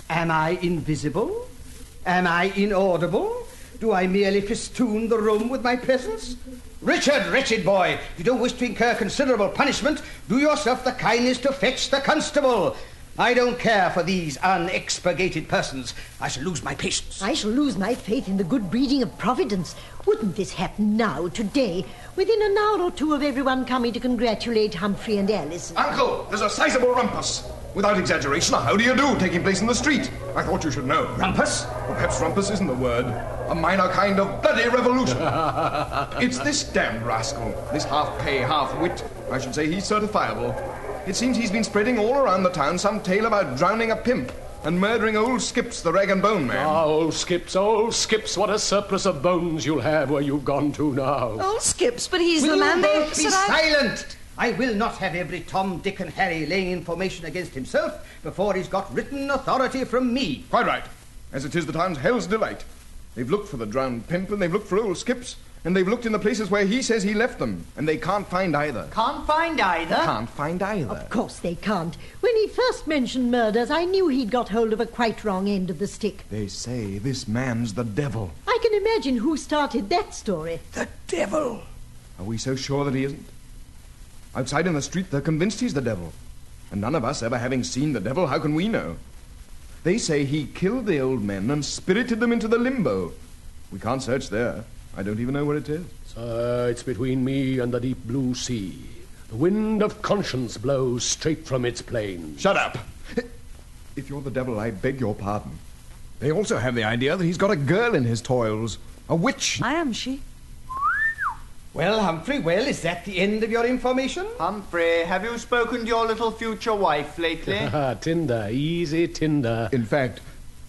Am I invisible? Am I inaudible? Do I merely festoon the room with my presence? Richard, wretched boy, if you don't wish to incur considerable punishment, do yourself the kindness to fetch the constable. I don't care for these unexpurgated persons. I shall lose my patience. I shall lose my faith in the good breeding of Providence. Wouldn't this happen now, today, within an hour or two of everyone coming to congratulate Humphrey and Alice? Uncle, there's a sizable rumpus. Without exaggeration, a how do you do taking place in the street. I thought you should know. Rumpus? Well, perhaps rumpus isn't the word. A minor kind of bloody revolution. It's this damned rascal, this half-pay, half-wit. I should say he's certifiable. It seems he's been spreading all around the town some tale about drowning a pimp and murdering old Skips, the rag and bone man. Ah, old Skips, what a surplus of bones you'll have where you've gone to now. Old Skips, but he's Will the man you they... both be silent? I will not have every Tom, Dick and Harry laying information against himself before he's got written authority from me. Quite right. As it is the town's hell's delight. They've looked for the drowned pimp and they've looked for old Skips. And they've looked in the places where he says he left them. And they can't find either. Can't find either? Can't find either. Of course they can't. When he first mentioned murders, I knew he'd got hold of a quite wrong end of the stick. They say this man's the devil. I can imagine who started that story. The devil? Are we so sure that he isn't? Outside in the street, they're convinced he's the devil. And none of us ever having seen the devil, how can we know? They say he killed the old men and spirited them into the limbo. We can't search there. I don't even know where it is. Sir, it's between me and the deep blue sea. The wind of conscience blows straight from its plains. Shut up! If you're the devil, I beg your pardon. They also have the idea that he's got a girl in his toils. A witch. I am she. Well, Humphrey, is that the end of your information? Humphrey, have you spoken to your little future wife lately? Tinder, easy Tinder. In fact,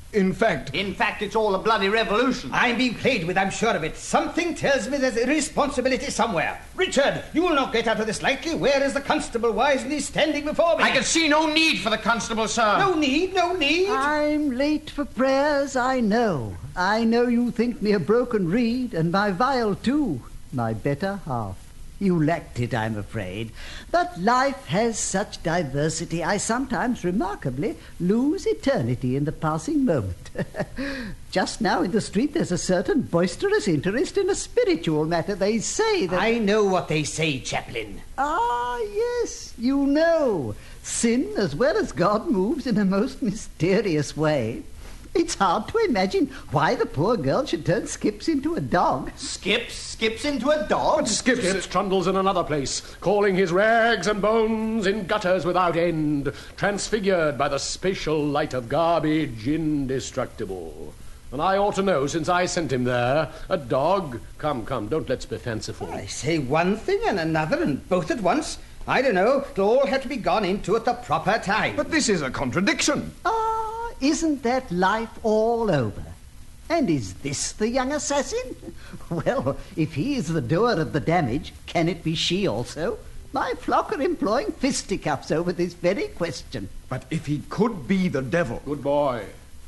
it's all a bloody revolution. I'm being played with, I'm sure of it. Something tells me there's irresponsibility somewhere. Richard, you will not get out of this lightly. Where is the constable? Why isn't he standing before me? I can see no need for the constable, sir. No need. I'm late for prayers, I know. I know you think me a broken reed, and my vial too. My better half. You lacked it, I'm afraid. But life has such diversity, I sometimes remarkably lose eternity in the passing moment. Just now in the street there's a certain boisterous interest in a spiritual matter. They say that... I know what they say, Chaplain. Ah, yes, you know. Sin as well as God moves in a most mysterious way. It's hard to imagine why the poor girl should turn Skips into a dog. Skips into a dog? Skips trundles in another place, calling his rags and bones in gutters without end, transfigured by the spatial light of garbage indestructible. And I ought to know, since I sent him there. A dog? Come, don't let's be fanciful. I say one thing and another and both at once. I don't know. It'll all have to be gone into at the proper time. But this is a contradiction. Isn't that life all over? And is this the young assassin? Well, if he is the doer of the damage, can it be she also? My flock are employing fisticuffs over this very question. But if he could be the devil... Good boy.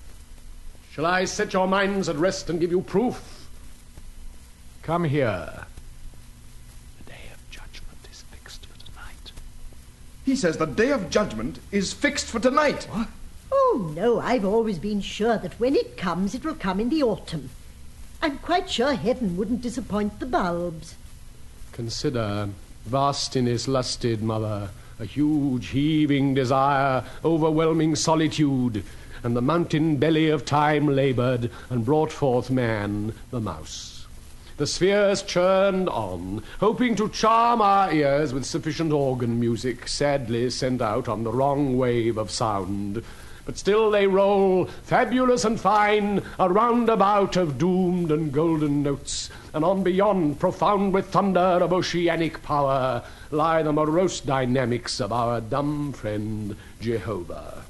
Shall I set your minds at rest and give you proof? Come here. The day of judgment is fixed for tonight. He says the day of judgment is fixed for tonight. What? Oh, no, I've always been sure that when it comes, it will come in the autumn. I'm quite sure heaven wouldn't disappoint the bulbs. Consider, vast in his lusted mother, a huge heaving desire, overwhelming solitude, and the mountain belly of time laboured and brought forth man, the mouse. The spheres churned on, hoping to charm our ears with sufficient organ music, sadly sent out on the wrong wave of sound. But still they roll, fabulous and fine, a roundabout of doomed and golden notes, and on beyond, profound with thunder of oceanic power, lie the morose dynamics of our dumb friend Jehovah.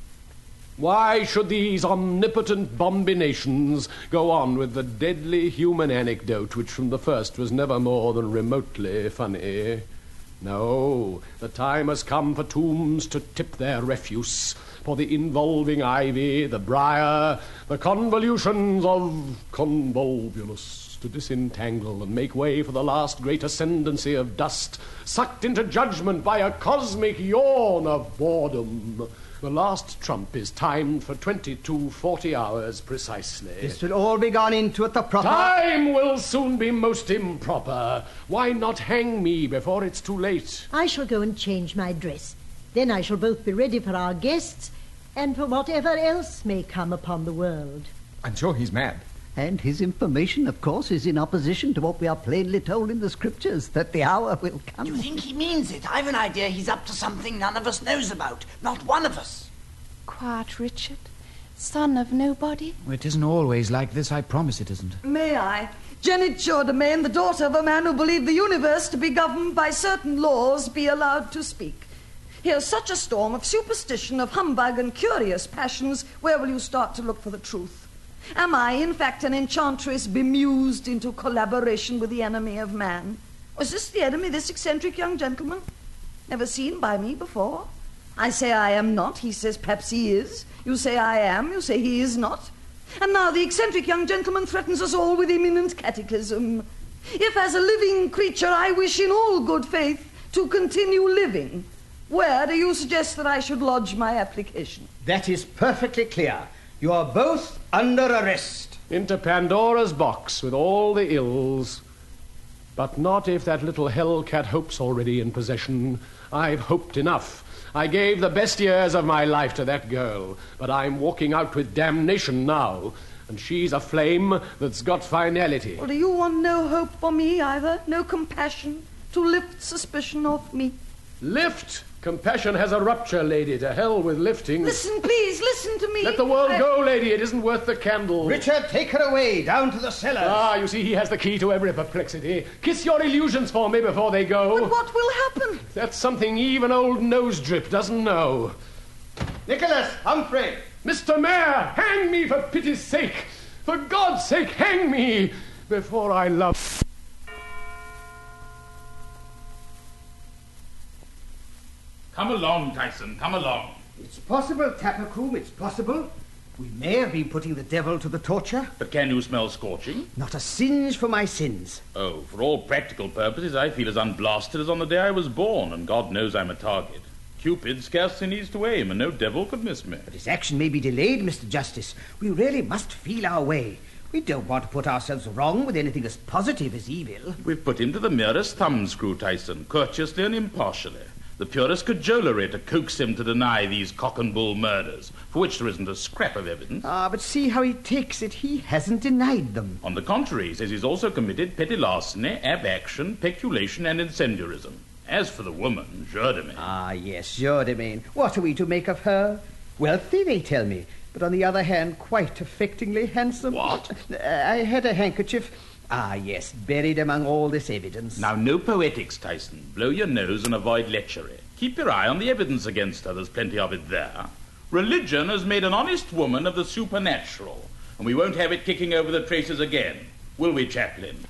Why should these omnipotent bombinations go on with the deadly human anecdote, which from the first was never more than remotely funny? No, the time has come for tombs to tip their refuse, for the involving ivy, the briar, the convolutions of convolvulus to disentangle and make way for the last great ascendancy of dust, sucked into judgment by a cosmic yawn of boredom. The last trump is timed for 22:40 hours precisely. This will all be gone into at the proper... Time will soon be most improper. Why not hang me before it's too late? I shall go and change my dress. Then I shall both be ready for our guests and for whatever else may come upon the world. I'm sure he's mad. And his information, of course, is in opposition to what we are plainly told in the scriptures, that the hour will come. Do you think he means it? I've an idea he's up to something none of us knows about. Not one of us. Quiet, Richard. Son of nobody. It isn't always like this, I promise it isn't. May I? Janet Jourdemain, the daughter of a man who believed the universe to be governed by certain laws, be allowed to speak. Here's such a storm of superstition, of humbug and curious passions. Where will you start to look for the truth? Am I, in fact, an enchantress bemused into collaboration with the enemy of man? Or is this the enemy, this eccentric young gentleman? Never seen by me before? I say I am not. He says perhaps he is. You say I am. You say he is not. And now the eccentric young gentleman threatens us all with imminent catechism. If, as a living creature, I wish in all good faith to continue living, where do you suggest that I should lodge my application? That is perfectly clear. You are both under arrest. Into Pandora's box with all the ills. But not if that little hellcat Hope's already in possession. I've hoped enough. I gave the best years of my life to that girl, but I'm walking out with damnation now, and she's a flame that's got finality. Well, do you want no hope for me either? No compassion to lift suspicion off me? Lift? Compassion has a rupture, lady. To hell with lifting. Listen, please, listen to me. Let the world go, lady. It isn't worth the candle. Richard, take her away, down to the cellars. Ah, you see, he has the key to every perplexity. Kiss your illusions for me before they go. But what will happen? That's something even old Nosedrip doesn't know. Nicholas, Humphrey. Mr. Mayor, hang me for pity's sake. For God's sake, hang me before I love... Come along, Tyson, come along. It's possible, Tappercoom, it's possible. We may have been putting the devil to the torture. But can you smell scorching? Not a singe for my sins. Oh, for all practical purposes, I feel as unblasted as on the day I was born, and God knows I'm a target. Cupid scarcely needs to aim, and no devil could miss me. But his action may be delayed, Mr. Justice. We really must feel our way. We don't want to put ourselves wrong with anything as positive as evil. We've put him to the merest thumbscrew, Tyson, courteously and impartially. The purest cajolery to coax him to deny these cock and bull murders, for which there isn't a scrap of evidence. Ah, but see how he takes it. He hasn't denied them. On the contrary, he says he's also committed petty larceny, abfaction, peculation, and incendiarism. As for the woman, Jourdemain... Ah, yes, Jourdemain. What are we to make of her? Wealthy, they tell me, but on the other hand, quite affectingly handsome. What? I had a handkerchief... Ah, yes, buried among all this evidence. Now, no poetics, Tyson. Blow your nose and avoid lechery. Keep your eye on the evidence against her. There's plenty of it there. Religion has made an honest woman of the supernatural, and we won't have it kicking over the traces again. Will we, Chaplain?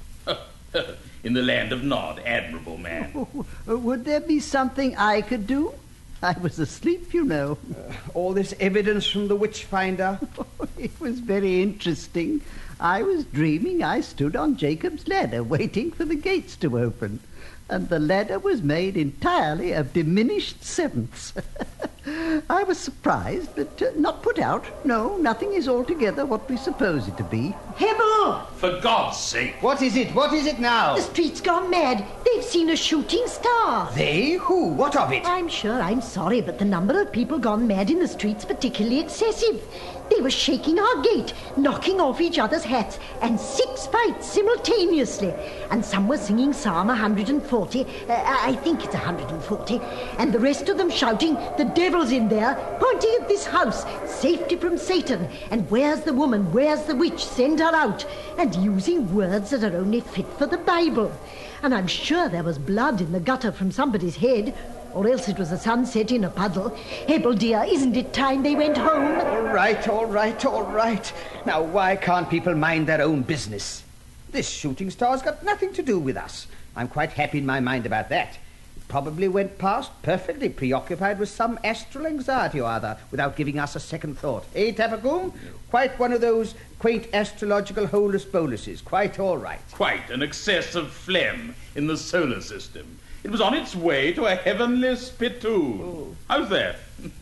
In the land of Nod, admirable man. Would there be something I could do? I was asleep, you know. All this evidence from the witch finder. It was very interesting. I was dreaming I stood on Jacob's ladder waiting for the gates to open, and the ladder was made entirely of diminished sevenths. I was surprised, but not put out. No, nothing is altogether what we suppose it to be. Hebel! For God's sake! What is it? What is it now? The street's gone mad. They've seen a shooting star. They? Who? What of it? I'm sure I'm sorry, but the number of people gone mad in the street's particularly excessive. They were shaking our gate, knocking off each other's hats, and 6 fights simultaneously. And some were singing Psalm 140, I think it's 140, and the rest of them shouting, "The devil's in there," pointing at this house, "Safety from Satan," and "Where's the woman? Where's the witch? Send her out," and using words that are only fit for the Bible. And I'm sure there was blood in the gutter from somebody's head, or else it was a sunset in a puddle. Hebel, dear, isn't it time they went home? All right, all right, all right. Now, why can't people mind their own business? This shooting star's got nothing to do with us. I'm quite happy in my mind about that. It probably went past perfectly preoccupied with some astral anxiety or other without giving us a second thought. Eh, Tappercoom? Quite one of those quaint astrological holus boluses. Quite all right. Quite an excess of phlegm in the solar system. It was on its way to a heavenly spittoon. Oh. How's that?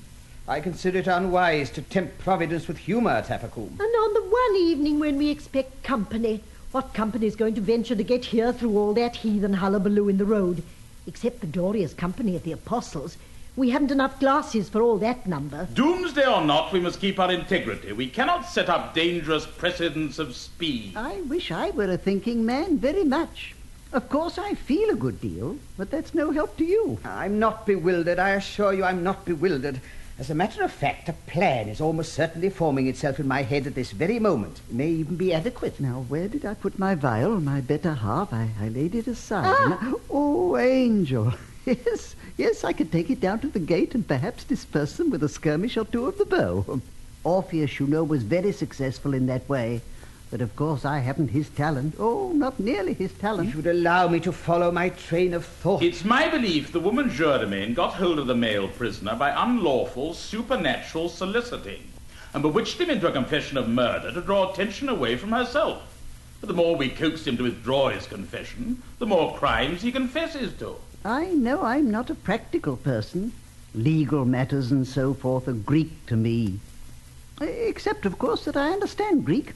I consider it unwise to tempt Providence with humour, Tappercombe. And on the one evening when we expect company, what company is going to venture to get here through all that heathen hullabaloo in the road? Except the glorious company of the Apostles. We haven't enough glasses for all that number. Doomsday or not, we must keep our integrity. We cannot set up dangerous precedents of speed. I wish I were a thinking man very much. Of course, I feel a good deal, but that's no help to you. I'm not bewildered, I assure you I'm not bewildered. As a matter of fact, a plan is almost certainly forming itself in my head at this very moment. It may even be adequate. Now, where did I put my vial, my better half? I laid it aside. Ah! Oh, Angel. Yes, I could take it down to the gate and perhaps disperse them with a skirmish or two of the bow. Orpheus, you know, was very successful in that way. But, of course, I haven't his talent. Oh, not nearly his talent. If you'd allow me to follow my train of thought. It's my belief the woman Jourdemain got hold of the male prisoner by unlawful, supernatural soliciting, and bewitched him into a confession of murder to draw attention away from herself. But the more we coax him to withdraw his confession, the more crimes he confesses to. I know I'm not a practical person. Legal matters and so forth are Greek to me. Except, of course, that I understand Greek.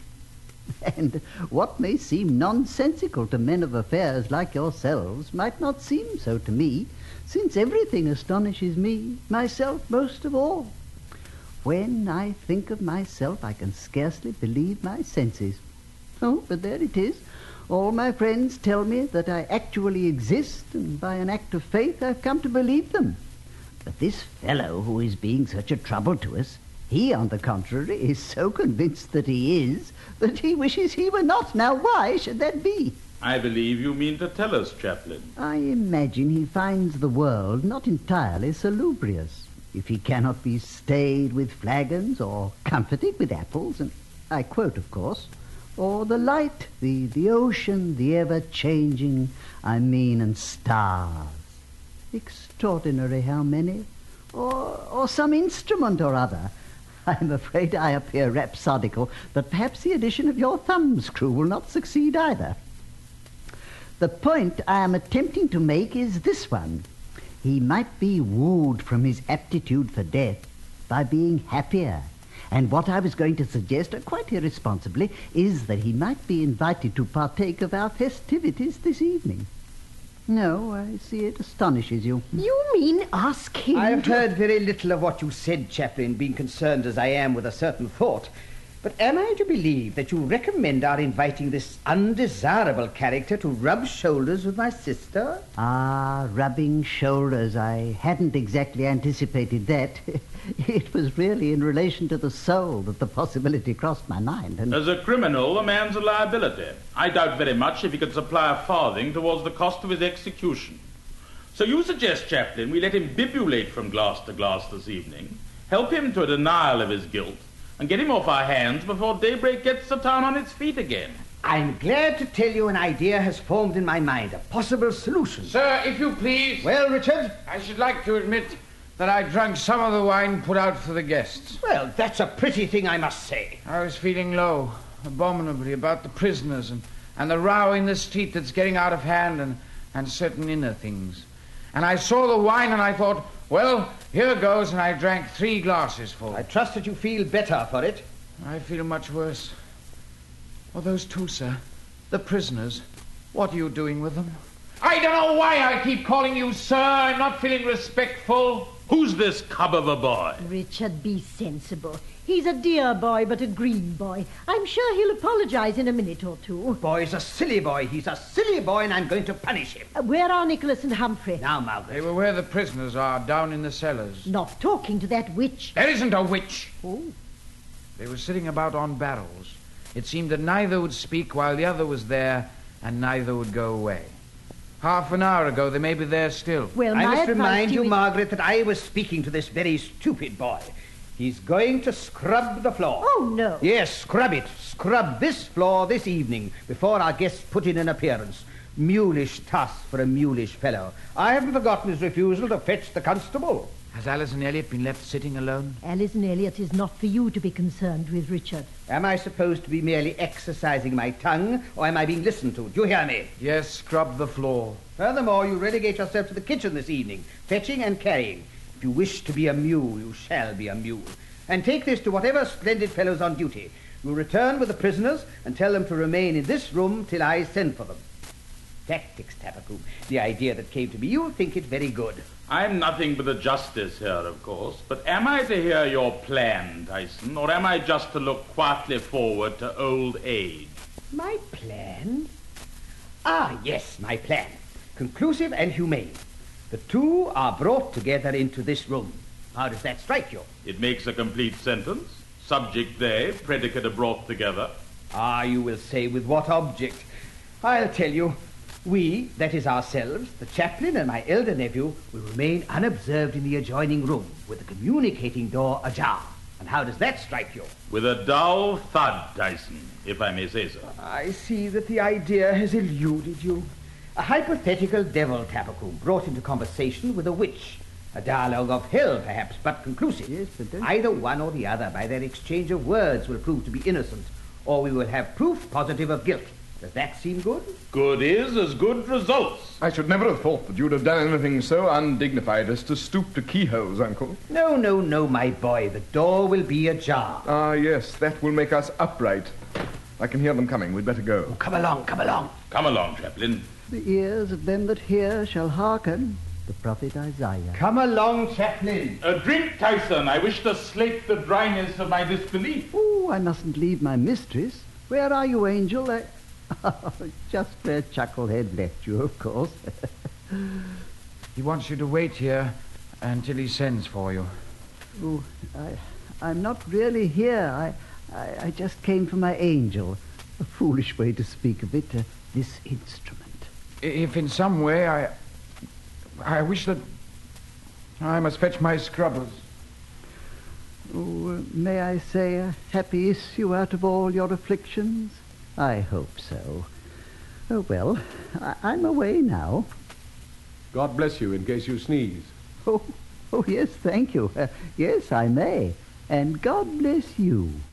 And what may seem nonsensical to men of affairs like yourselves might not seem so to me, since everything astonishes me, myself most of all. When I think of myself, I can scarcely believe my senses. Oh, but there it is. All my friends tell me that I actually exist, and by an act of faith I've come to believe them. But this fellow who is being such a trouble to us, he, on the contrary, is so convinced that he is, that he wishes he were not. Now, why should that be? I believe you mean to tell us, Chaplain. I imagine he finds the world not entirely salubrious. If he cannot be stayed with flagons or comforted with apples, and I quote, of course, or the light, the ocean, the ever-changing, and stars. Extraordinary how many. Or some instrument or other. I'm afraid I appear rhapsodical, but perhaps the addition of your thumbscrew will not succeed either. The point I am attempting to make is this one. He might be wooed from his aptitude for death by being happier. And what I was going to suggest, quite irresponsibly, is that he might be invited to partake of our festivities this evening. No, I see it astonishes you. You mean ask him? I have heard very little of what you said, Chaplain, being concerned as I am with a certain thought. But am I to believe that you recommend our inviting this undesirable character to rub shoulders with my sister? Ah, rubbing shoulders. I hadn't exactly anticipated that. It was really in relation to the soul that the possibility crossed my mind. And as a criminal, a man's a liability. I doubt very much if he could supply a farthing towards the cost of his execution. So you suggest, Chaplain, we let him bibulate from glass to glass this evening, help him to a denial of his guilt, and get him off our hands before daybreak gets the town on its feet again. I'm glad to tell you an idea has formed in my mind, a possible solution. Sir, if you please. Well, Richard? I should like to admit that I drank some of the wine put out for the guests. Well, that's a pretty thing, I must say. I was feeling low, abominably, about the prisoners and the row in the street that's getting out of hand and certain inner things. And I saw the wine and I thought, well, here goes, and I drank 3 glasses full. I trust that you feel better for it. I feel much worse. Oh, those 2, sir, the prisoners, what are you doing with them? I don't know why I keep calling you sir. I'm not feeling respectful. Who's this cub of a boy? Richard, be sensible. He's a dear boy, but a green boy. I'm sure he'll apologize in a minute or two. Boy's a silly boy. He's a silly boy, and I'm going to punish him. Where are Nicholas and Humphrey? Now, Margaret. They were where the prisoners are, down in the cellars. Not talking to that witch. There isn't a witch. Oh. They were sitting about on barrels. It seemed that neither would speak while the other was there, and neither would go away. Half an hour ago, they may be there still. Well, I must remind you, Margaret, that I was speaking to this very stupid boy. He's going to scrub the floor. Oh, no. Yes, scrub it. Scrub this floor this evening before our guests put in an appearance. Mulish task for a mulish fellow. I haven't forgotten his refusal to fetch the constable. Has Alice and Elliot been left sitting alone? Alice and Elliot is not for you to be concerned with, Richard. Am I supposed to be merely exercising my tongue, or am I being listened to? Do you hear me? Yes, scrub the floor. Furthermore, you relegate yourself to the kitchen this evening, fetching and carrying. If you wish to be a mule, you shall be a mule. And take this to whatever splendid fellows on duty. You return with the prisoners and tell them to remain in this room till I send for them. Tactics, Tabacoo. The idea that came to me. You'll think it very good. I'm nothing but a justice here, of course, but am I to hear your plan, Tyson, or am I just to look quietly forward to old age? My plan? Ah, yes, my plan. Conclusive and humane. The two are brought together into this room. How does that strike you? It makes a complete sentence. Subject they, predicate are brought together. Ah, you will say, with what object? I'll tell you. We, that is ourselves, the chaplain and my elder nephew, will remain unobserved in the adjoining room, with the communicating door ajar. And how does that strike you? With a dull thud, Tyson, if I may say so. I see that the idea has eluded you. A hypothetical devil, Tabacoo, brought into conversation with a witch. A dialogue of hell, perhaps, but conclusive. Yes, but either one or the other, by their exchange of words, will prove to be innocent, or we will have proof positive of guilt. Does that seem good? Good is as good results. I should never have thought that you'd have done anything so undignified as to stoop to keyholes, Uncle. No, my boy. The door will be ajar. Ah, yes, that will make us upright. I can hear them coming. We'd better go. Oh, come along. Come along, Chaplain. The ears of them that hear shall hearken. The prophet Isaiah. Come along, Chaplain. A drink, Tyson. I wish to slake the dryness of my disbelief. Oh, I mustn't leave my mistress. Where are you, Angel? Just where Chucklehead left you, of course. He wants you to wait here until he sends for you. Oh, I'm not really here. I just came for my angel. A foolish way to speak of it. This instrument. If in some way I wish that I must fetch my scrubbers. Oh, may I say a happy issue out of all your afflictions? I hope so. Oh, well, I'm away now. God bless you in case you sneeze. Oh, yes, thank you. Yes, I may. And God bless you.